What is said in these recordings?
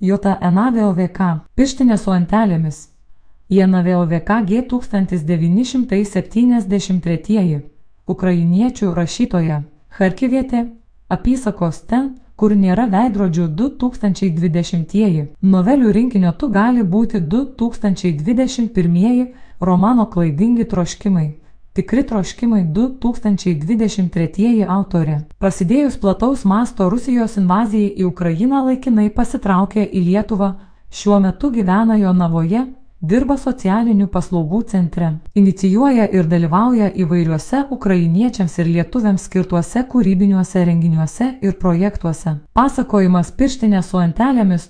JNVOVK pirštinė su antelėmis. JNVOVK G1973 ukrainiečių rašytoja. Charkivietė, apysakos ten, kur nėra veidrodžių 2020. Novelių rinkinio Tu gali būti 2021. Romano Klaidingi troškimai. Tikri troškimai 2023 autorė. Prasidėjus plataus masto Rusijos invazijai į Ukrainą laikinai pasitraukė į Lietuvą, šiuo metu gyvena Jonavoje, dirba socialinių paslaugų centre. Inicijuoja ir dalyvauja įvairiuose ukrainiečiams ir lietuviams skirtuose kūrybiniuose renginiuose ir projektuose. Pasakojimas Pirštinė su antelėmis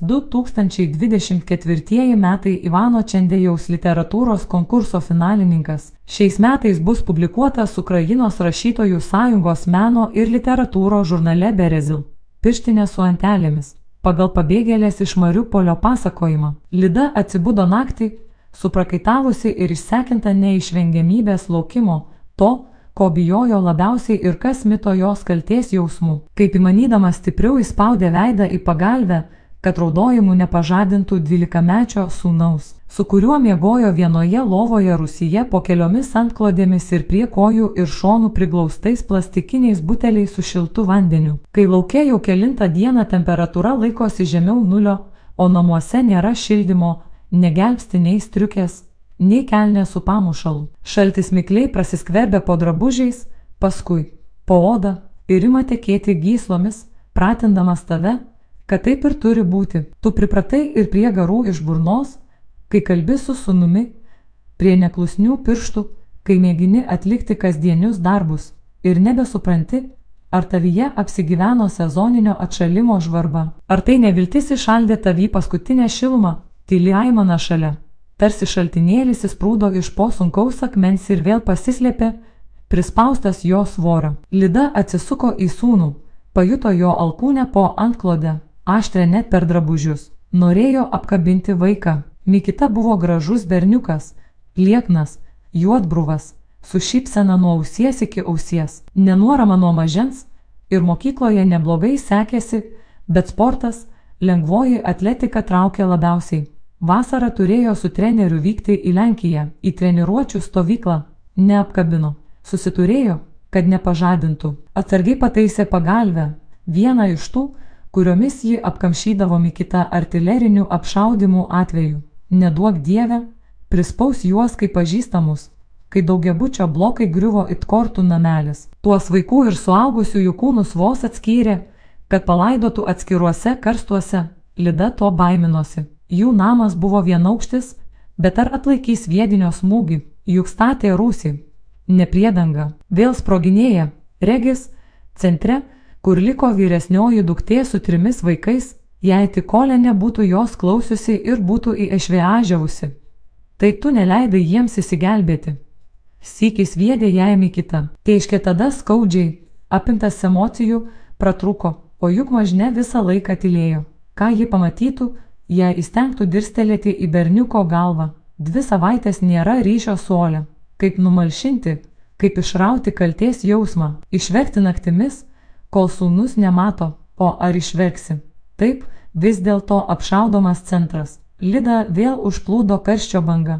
2024 metai Ivano Čendejaus literatūros konkurso finalininkas. Šiais metais bus publikuotas Ukrainos rašytojų sąjungos meno ir literatūros žurnale Berezil. Pirštinė su antelėmis. Pagal pabėgėlės iš Mariupolio pasakojimą. Lida atsibudo naktį, suprakaitavusi ir išsekinta neišvengiamybės laukimo, to, ko bijojo labiausiai ir kas mito jos kaltės jausmų. Kaip įmanydama stipriau įspaudė veidą į pagalvę, kad raudojimų nepažadintų 12-mečio sūnaus, su kuriuo miegojo vienoje lovoje rūsyje po keliomis antklodėmis ir prie kojų ir šonų priglaustais plastikiniais buteliais su šiltu vandeniu. Kai lauke jau kelintą dieną temperatūra laikosi žemiau nulio, o namuose nėra šildymo, negelbsti nei striukės, nei kelnė su pamušalu. Šaltis mikliai prasiskverbia po drabužiais, paskui po odą ir ima tekėti gyslomis, pratindamas tave, kad taip ir turi būti. Tu pripratai ir prie garų iš burnos, kai kalbi su sūnumi, prie neklusnių pirštų, kai mėgini atlikti kasdienius darbus ir nebesupranti, ar tavyje apsigyveno sezoninio atšalimo žvarba. Ar tai neviltis išaldė tavį paskutinę šilumą, tyli aimana šalia. Tarsi šaltinėlis įsprūdo iš po sunkaus akmens ir vėl pasislėpė, prispaustas jo svorio. Lida atsisuko į sūnų, pajuto jo alkūnę po antklodę, aštrę net per drabužius. Norėjo apkabinti vaiką. Mikita buvo gražus berniukas, lieknas, juodbruvas, su šypsena nuo ausies iki ausies. Nenuorama nuo mažens ir mokykloje neblogai sekėsi, bet sportas, lengvoji atletika traukė labiausiai. Vasarą turėjo su treneriu vykti į Lenkiją, į treniruočių stovyklą. Neapkabino. Susiturėjo, kad nepažadintų. Atsargiai pataisė pagalvę, vieną iš tų, kuriomis ji apkamšydavo Mikitą artilerinių apšaudimų atveju. Neduok Dieve, prispaus juos kaip pažįstamus, kai daugiabučio blokai griuvo it kortų namelis. Tuos vaikų ir suaugusiųjų kūnus vos atskyrė, kad palaidotų atskiruose karstuose. Lida to baiminosi. Jų namas buvo vienaukštis, bet ar atlaikys sviedinio smūgį, juk statė rūsį. Nepriedanga. Vėl sproginėja. Regis, centre, kur liko vyresnioji duktė su 3 vaikais, jei tik Kolė nebūtų jos klausiusi ir būtų į ešveažiavusi. Tai tu neleidai jiems įsigelbėti. Sykį sviedė jai Mikita. Teiškė tada skaudžiai, apimtas emocijų, pratrūko, o juk mažne visą laiką tylėjo. Ką ji pamatytų, jei įstengtų dirstelėti į berniuko galvą. 2 savaitės nėra ryšio su Ole. Kaip numalšinti, kaip išrauti kaltės jausmą, išverkti naktimis, kol sūnus nemato, o ar išverksi. Taip, vis dėlto apšaudomas centras. Lidą vėl užplūdo karščio banga.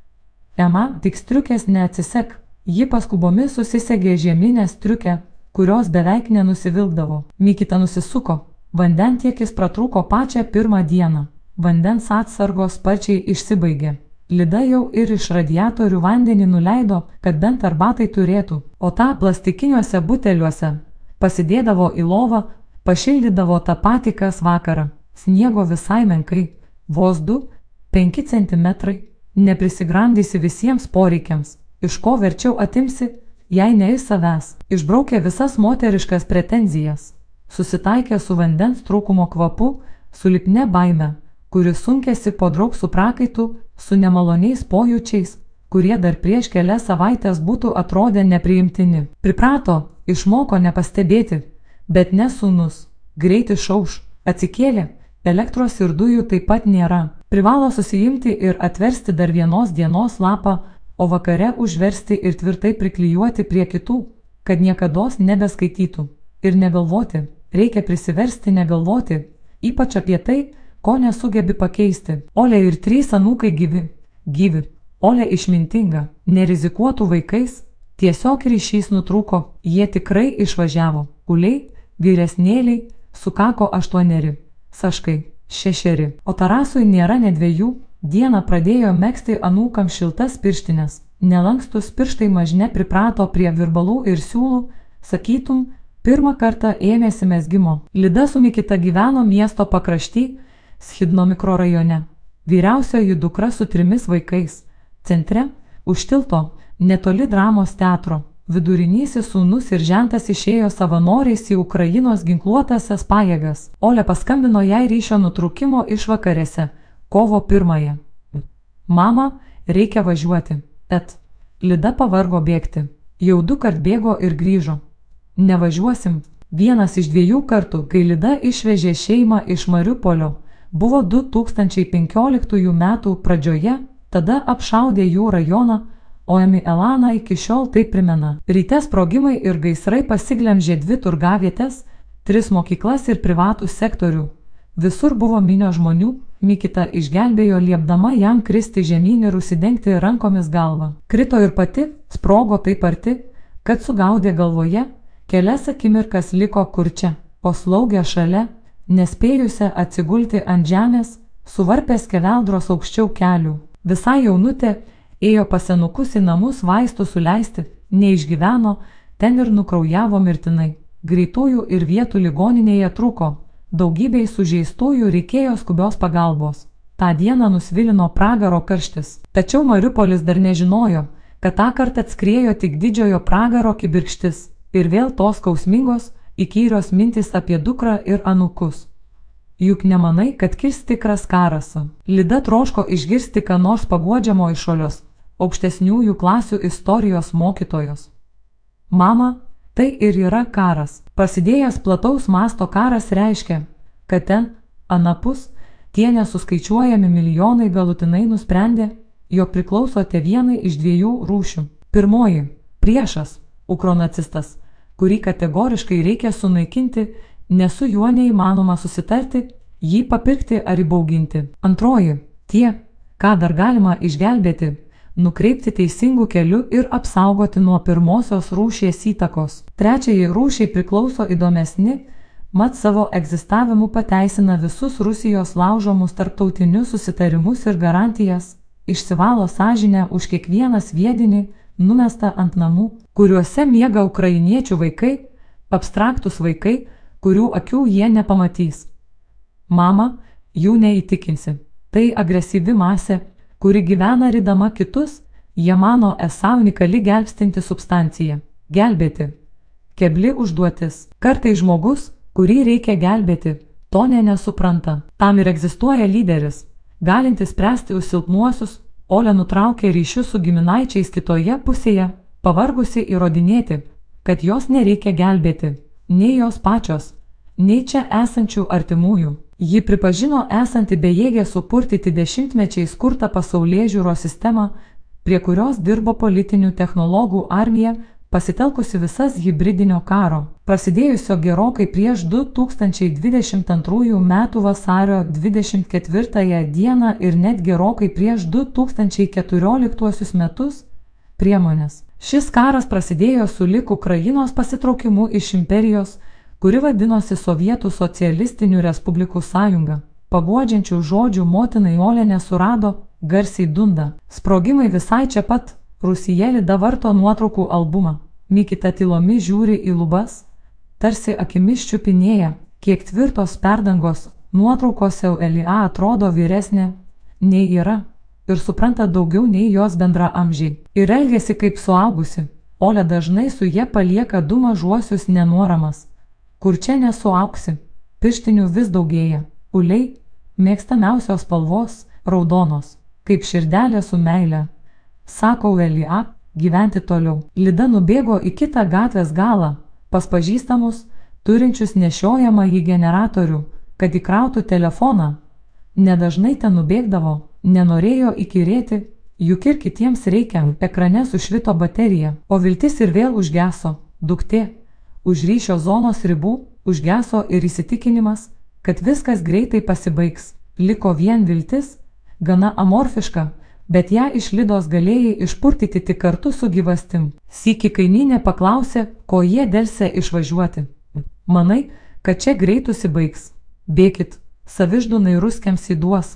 Ema, tik striukės neatsisek. Ji paskubomis susisegė žieminę striukę, kurios beveik nenusivilkdavo. Mikita nusisuko. Vandentiekis pratrūko pačią pirmą dieną. Vandens atsargos sparčiai išsibaigė. Lida jau ir iš radiatorių vandenį nuleido, kad bent arbatai turėtų, o tą plastikiniuose buteliuose pasidėdavo į lovą, pašildydavo tą patį kas vakarą. Sniego visai menkai, vos 2–5 cm, neprisigrandysi visiems poreikiams, iš ko verčiau atimsi, jei ne iš savęs. Išbraukė visas moteriškas pretenzijas. Susitaikė su vandens trūkumo kvapu, su lipne baime, kuri sunkėsi po draugsų prakaitų, su nemaloniais pojūčiais, kurie dar prieš kelias savaitės būtų atrodę nepriimtini. Priprato, išmoko nepastebėti, bet ne sūnus. Greit išauš, atsikėlė, elektros ir dujų taip pat nėra. Privalo susiimti ir atversti dar vienos dienos lapą, o vakare užversti ir tvirtai priklijuoti prie kitų, kad niekados nebeskaitytų. Ir negalvoti. Reikia prisiversti negalvoti, ypač apie tai, ko nesugebi pakeisti. Olė ir 3 anūkai gyvi. Olė išmintinga, nerizikuotų vaikais, tiesiog ryšys nutrūko, jie tikrai išvažiavo. Uliai, vyresnėliai, sukako 8, Saškai 6, o Tarasui nėra ne 2, dieną pradėjo megzti anūkams šiltas pirštines. Nelankstus pirštai mažne priprato prie virbalų ir siūlų, sakytum, pirmą kartą ėmėsi mezgimo. Lida su Mikita gyveno miesto pakrašty, Schidno mikrorajone. Vyriausioji dukra su 3 vaikais. Centre, už tilto, netoli dramos teatro. Vidurinysis sūnus ir žentas išėjo savanoriais į Ukrainos ginkluotasias pajėgas. Olė paskambino jai ryšio nutrūkimo išvakarėse, kovo 1. Mama, reikia važiuoti. Lida pavargo bėgti. Jau 2 kart bėgo ir grįžo. Nevažiuosim. Vienas iš 2 kartų, kai Lida išvežė šeimą iš Mariupolio, buvo 2015 metų pradžioje, tada apšaudė jų rajoną, o Emi Elana iki šiol tai primena. Ryte sprogimai ir gaisrai pasiglemžė 2 turgavietės, 3 mokyklas ir privatų sektorių. Visur buvo minio žmonių, Mikita išgelbėjo liepdama jam kristi žemyn ir užsidengti rankomis galvą. Krito ir pati, sprogo taip arti, kad sugaudė galvoje, kelias akimirkas liko kurčia, o slaugė šalia, nespėjusi atsigulti ant žemės, suvarpęs skeveldros aukščiau kelių. Visai jaunutė, ėjo pas senukus į namus vaistų suleisti, neišgyveno, ten ir nukraujavo mirtinai. Greitųjų ir vietų ligoninėje trūko, daugybei sužeistųjų reikėjo skubios pagalbos. Ta dieną nusvilino pragaro karštis. Tačiau Mariupolis dar nežinojo, kad tą kartą atskriejo tik didžiojo pragaro kibirkštis ir vėl tos skausmingos, įkyrios mintis apie dukrą ir anūkus. Juk nemanai, kad kils tikras karas. Lida troško išgirsti ką nors paguodžiamo iš Olios, aukštesniųjų klasių istorijos mokytojos. Mama, tai ir yra karas. Prasidėjęs plataus masto karas reiškia, kad ten, anapus, tie nesuskaičiuojami milijonai galutinai nusprendė, jog priklausote vienai iš 2 rūšių. Pirmoji – priešas, ukronacistas, kurį kategoriškai reikia sunaikinti, nes su juo neįmanoma susitarti, jį papirkti ar įbauginti. Antroji – tie, ką dar galima išgelbėti, nukreipti teisingų kelių ir apsaugoti nuo pirmosios rūšies įtakos. Trečiai rūšiai priklauso įdomesni, mat savo egzistavimu pateisina visus Rusijos laužomus tarptautinius susitarimus ir garantijas, išsivalo sąžinę už kiekvieną sviedinį, numestą ant namų, kuriuose miega ukrainiečių vaikai, abstraktus vaikai, kurių akių jie nepamatys. Mama, jų neįtikinsi. Tai agresyvi masė, kuri gyvena rydama kitus, jie mano esą unikali gelbstinti substancija. Gelbėti. Kebli užduotis. Kartais žmogus, kurį reikia gelbėti, to nesupranta. Tam ir egzistuoja lyderis, galintis spręsti už silpnuosius. Olė nutraukė ryšius su giminaičiais kitoje pusėje, pavargusi įrodinėti, kad jos nereikia gelbėti, nei jos pačios, nei čia esančių artimųjų. Ji pripažino esanti bejėgė supurtyti dešimtmečiais kurtą pasaulėžiūros sistemą, prie kurios dirbo politinių technologų armija, pasitelkusi visas hibridinio karo, prasidėjusio gerokai prieš 2022 m. vasario 24 d. ir net gerokai prieš 2014 metus, priemonės. Šis karas prasidėjo sulig Ukrainos pasitraukimu iš imperijos, kuri vadinosi Sovietų socialistinių respublikų sąjunga. Paguodžiančių žodžių motinai Olė nesurado, garsiai dunda. Sprogimai visai čia pat. Rusija Lida varto nuotraukų albumą. Mikita tylomis žiūri į lubas, tarsi akimis čiupinėja, kiek tvirtos perdangos. Nuotraukose Elia atrodo vyresnė nei yra ir supranta daugiau nei jos bendraamžiai. Ir elgiasi kaip suaugusi. Olė dažnai su jie palieka 2 mažuosius nenuoramas. Kur čia nesuauksi? Pirštinių vis daugėja. Uliai, mėgstamiausios spalvos, raudonos, kaip širdelė su meile. Sako Elia, gyventi toliau. Lida nubėgo į kitą gatvės galą, pas pažįstamus, turinčius nešiojamą į generatorių, kad įkrautų telefoną. Nedažnai ten nubėgdavo, nenorėjo įkyrėti, juk ir kitiems reikia. Ekrane sušvito baterija, o viltis ir vėl užgeso. Duktė. Už ryšio zonos ribų užgeso ir įsitikinimas, kad viskas greitai pasibaigs. Liko vien viltis, gana amorfiška, bet ją iš Lidos galėjai išpurtyti tik kartu su gyvastim. Sykį kaimynė paklausė, ko jie delsė išvažiuoti. Manai, kad čia greit užsibaigs. Bėkit, saviždūnai ruskiams įduos.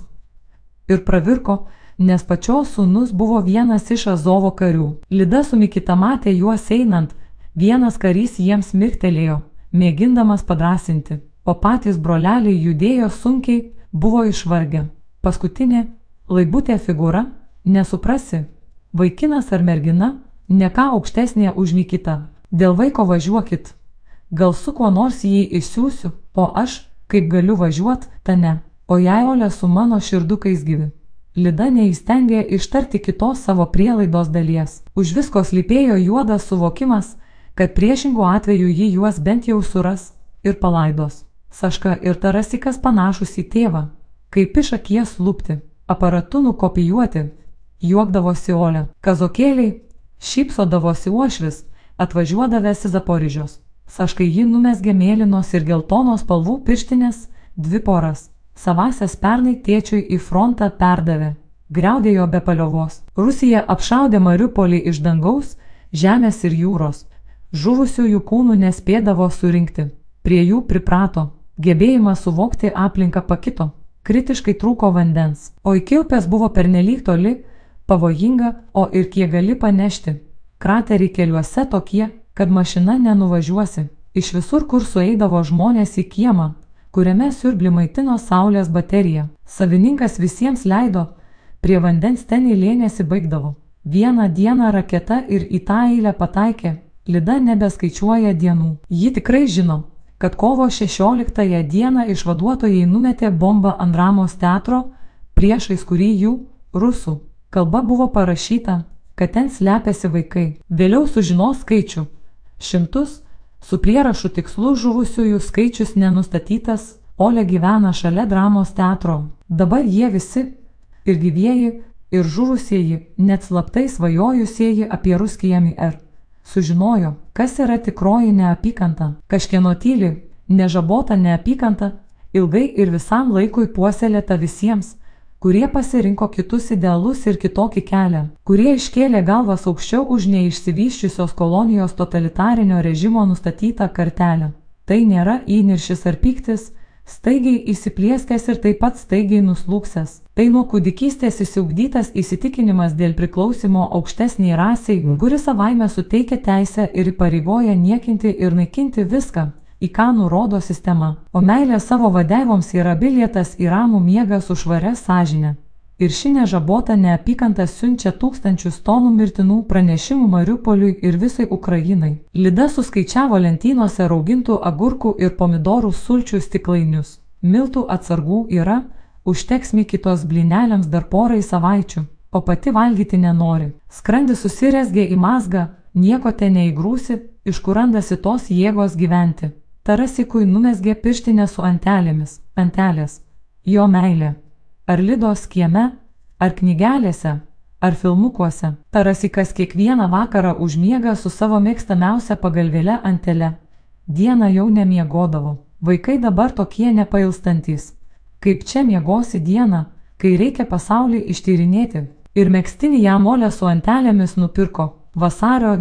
Ir pravirko, nes pačios sūnus buvo vienas iš Azovo karių. Lida su Mikita matė juos einant, vienas karys jiems mirktelėjo, mėgindamas padrasinti, o patys broleliai judėjo sunkiai, buvo išvargę. Paskutinė, laibutė figūra, nesuprasi, vaikinas ar mergina, ne ką aukštesnė už Mikitą. Dėl vaiko važiuokit, gal su kuo nors jį išsiųsiu, o aš, kaip galiu važiuot, ta ne, o jei Olė su mano širdukais gyvi. Lida neįstengė ištarti kitos savo prielaidos dalies. Už visko slypėjo juodas suvokimas, kad priešingų atveju ji juos bent jau suras ir palaidos. Saška ir Tarasikas panašus į tėvą, kaip iš akies lūpti, aparatu nukopijuoti, juokdavosi Olė. Kazokėliai, šypsodavosi uošvis, atvažiuodavęs į Zaporižios. Saškai ji numesgė mėlynos ir geltonos spalvų pirštinės, 2 poras. Savasias pernai tėčiui į frontą perdavė. Griaudėjo be paliovos. Rusija apšaudė Mariupolį iš dangaus, žemės ir jūros. Žuvusiųjų kūnų nespėdavo surinkti. Prie jų priprato. Gebėjimas suvokti aplinką pakito. Kritiškai trūko vandens. O iki upės buvo pernelyg toli, pavojinga, o ir kiek gali panešti. Krateriai keliuose tokie, kad mašina nenuvažiuosi. Iš visur, kur sueidavo žmonės į kiemą, kuriame siurblį maitino saulės baterija. Savininkas visiems leido, prie vandens ten eilė baigdavo. Vieną dieną raketa ir į tą eilę pataikė. Lida nebeskaičiuoja dienų. Ji tikrai žino, kad kovo 16 dieną išvaduotojai numetė bombą ant Dramos teatro, priešais kurį jų, rusų, kalba buvo parašyta, kad ten slepiasi vaikai. Vėliau sužinos skaičių. 100, su prierašu tikslu žuvusiųjų skaičius nenustatytas, Olė gyvena šalia Dramos teatro. Dabar jie visi, ir gyvieji, ir žuvusieji, net slaptai svajojusieji apie Ruskiją Mir, sužinojo, kas yra tikroji neapykanta. Kažkieno tyli, nežabota neapykanta, ilgai ir visam laikui puoselėta visiems, kurie pasirinko kitus idealus ir kitokį kelią, kurie iškėlė galvas aukščiau už neišsivysčiusios kolonijos totalitarinio režimo nustatytą kartelę. Tai nėra įniršis ar pyktis, staigiai įsiplieskęs ir taip pat staigiai nuslūksęs. Tai nuo kūdikystės įsiugdytas įsitikinimas dėl priklausimo aukštesniai rasiai, kuri savaime suteikia teisę ir įpareigoja niekinti ir naikinti viską, į ką nurodo sistema. O meilė savo vadeivoms yra bilietas į ramų miegą su švaria sąžine. Ir ši nežabota neapykanta siunčia tūkstančius tonų mirtinų pranešimų Mariupoliui ir visai Ukrainai. Lida suskaičiavo lentynose raugintų agurkų ir pomidorų sulčių stiklainius. Miltų atsargų yra, užteks Mikitos blyneliams dar porai savaičių, o pati valgyti nenori. Skrandis susirezgė į mazgą, nieko te neįgrūsi, iš kur randasi tos jėgos gyventi. Tarasikui numesgė pirštinę su antelėmis, antelės, jo meilė. Ar Lidos kieme, ar knygelėse, ar filmukuose. Tarasikas kiekvieną vakarą užmiega su savo mėgstamiausia pagalvėle antele. Dieną jau nemiegodavo. Vaikai dabar tokie nepailstantys. Kaip čia miegosi dieną, kai reikia pasaulį ištyrinėti. Ir megztinį jam Olė su antelėmis nupirko vasario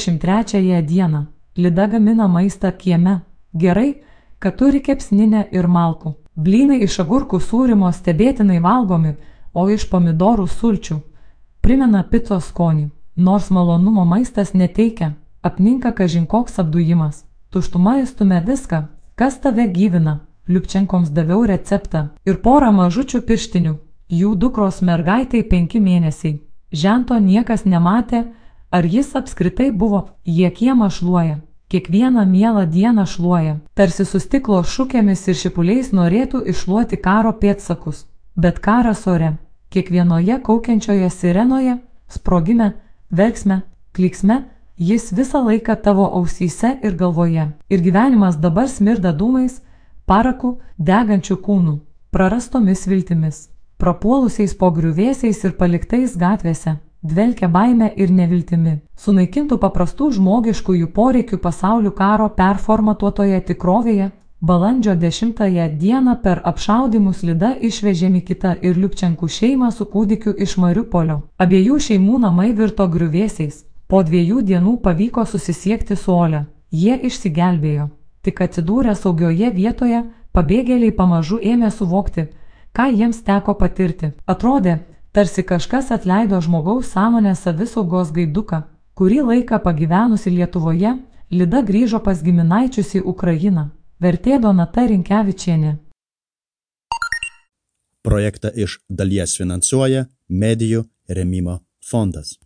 23 dieną. Lida gamina maistą kieme. Gerai, kad turi kepsninę ir malkų. Blynai iš agurkų sūrimo stebėtinai valgomi, o iš pomidorų sulčių primena picos skonį. Nors malonumo maistas neteikia, apninka kažin koks apdujimas. Tuštuma įstumia viską, kas tave gyvina. Liupčenkoms daviau receptą ir porą mažučių pirštinių. Jų dukros mergaitai 5 mėnesiai. Žento niekas nematė, ar jis apskritai buvo. Jie kiemą šluoja. Kiekvieną mielą dieną šluoja, tarsi su stiklo šukėmis ir šipuliais norėtų iššluoti karo pėdsakus. Bet karas ore, kiekvienoje kaukiančioje sirenoje, sprogime, verksme, klyksme, jis visą laiką tavo ausyse ir galvoje. Ir gyvenimas dabar smirda dūmais, paraku, degančių kūnų, prarastomis viltimis, prapuolusiais po griuvėsiais ir paliktais gatvėse. Dvelkia baime ir neviltimi. Sunaikintų paprastų žmogiškųjų poreikių pasaulių karo performatuotoje tikrovėje, Balandžio 10 dieną per apšaudymus Lida išvežė Mikitą ir Liubčenkų šeimą su kūdikiu iš Mariupolio. Abiejų šeimų namai virto griuvėsiais. Po 2 dienų pavyko susisiekti su Ole. Jie išsigelbėjo. Tik atsidūrę saugioje vietoje, pabėgėliai pamažu ėmė suvokti, ką jiems teko patirti. Atrodė, tarsi kažkas atleido žmogaus sąmonės savisaugos gaiduką. Kurį laiką pagyvenusi Lietuvoje, Lida grįžo pas giminaičius į Ukrainą. Vertė Donata Rinkevičienė. Projektą iš dalies finansuoja Medijų rėmimo fondas.